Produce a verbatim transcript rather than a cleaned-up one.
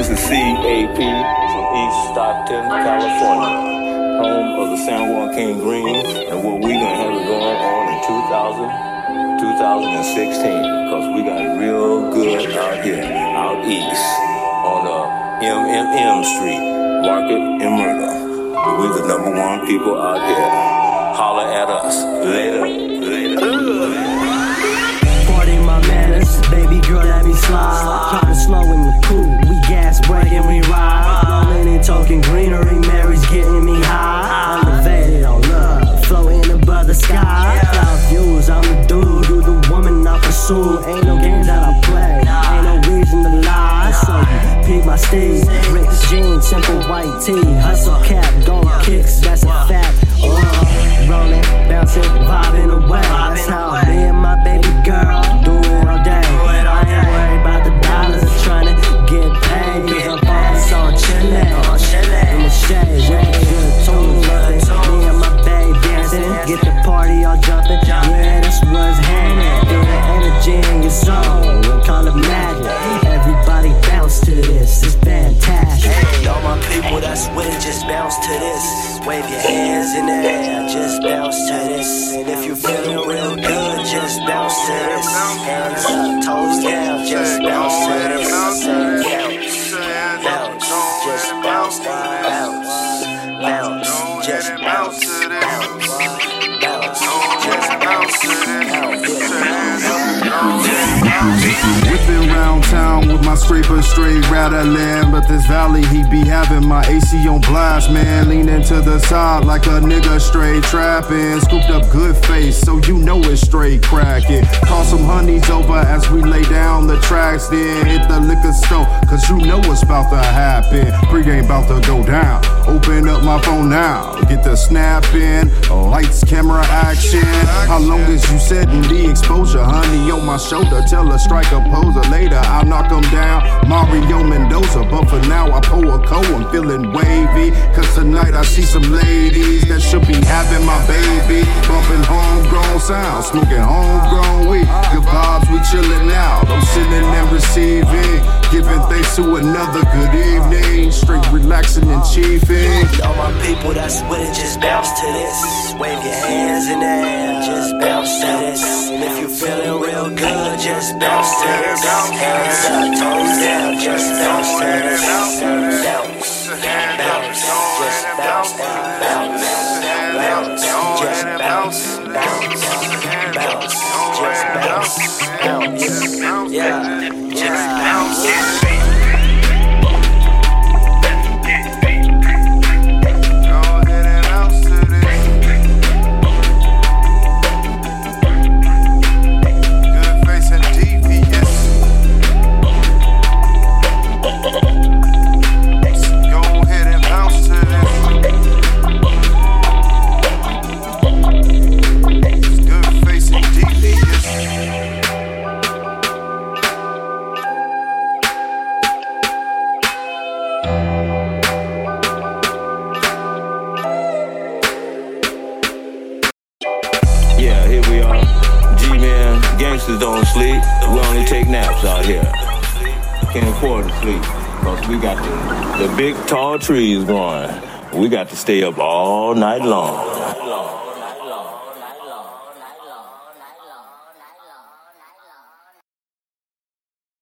This is C A P from East Stockton, California, home of the San Joaquin Greens, and what we gonna have it going on in two thousand, two thousand sixteen, because we got it real good out here, out east, on uh, M M M Street, Market and Myrtle. We the number one people out here. Holler at us. Later, later. Party my manners, baby girl, let me slide. Try to slow in the cool, we gas break and we ride. Rolling and talking greenery, Mary's getting me high. Elevated on love, floating above the sky. Cloud views, I'm the dude, you the woman I pursue. Ain't no games that I play, ain't no reason to lie. So you peep my steez, Rick's jeans, simple white tee. Hustle cap, gold kicks, that's a fact. Uh, rolling, bouncing, vibing away. That's how me and my baby girl do it all day. I ain't worried about the dollars, I'm trying to get paid. Cause I'm focused on chillin', in the shade, yeah, good tunes, loving. Me and my baby dancing, get the party all jumping. Yeah, that's what's happening. Feel the energy in your soul, we call it magic. Everybody bounce to this, it's fantastic. Hey, all my people that's with it, just bounce to this. Wave your hands in the air, just bounce to this. And if you're feeling real good, just bounce to this. Hands up, toes down, just bounce to this. Bounce, bounce, just bounce, bounce, bounce, just bounce, bounce, bounce, just bounce, bounce. Whipping round town with my scraper straight rattling, but this valley he be having my A C on blast, man. Leaning to the side like a nigga straight trapping. Scooped up good face, so you know it's straight cracking. Call some honeys over as we lay down the tracks, then hit the liquor store, cause you know what's about to happen. Pre-game about to go down. Open up my phone now, get the snap in. Lights, camera, action. How long is you setting the exposure? Honey on my shoulder, tell her strike a poser. Later I'll knock them down, Mario Mendoza. But for now I pull a co, I'm feeling wavy. Cause tonight I see some ladies that should be having my baby. Bumping homegrown sounds, smoking homegrown weed. Good vibes, we chillin' out, I'm sending and receiving. Giving thanks to another good evening. Straight relaxing and chiefing. All my people that's with it, just bounce to this. Wave your hands in the air, just bounce to this. And if you're feeling real good, just bounce to this. Hands up, toes down, just bounce to this. Bounce, bounce, just bounce, bounce, bounce, just bounce, bounce, bounce, just bounce, bounce, yeah, just bounce. Yeah, here we are. G-Man, gangsters don't sleep. We only take naps out here. Can't afford to sleep because we got the, the big tall trees growing. We got to stay up all night long.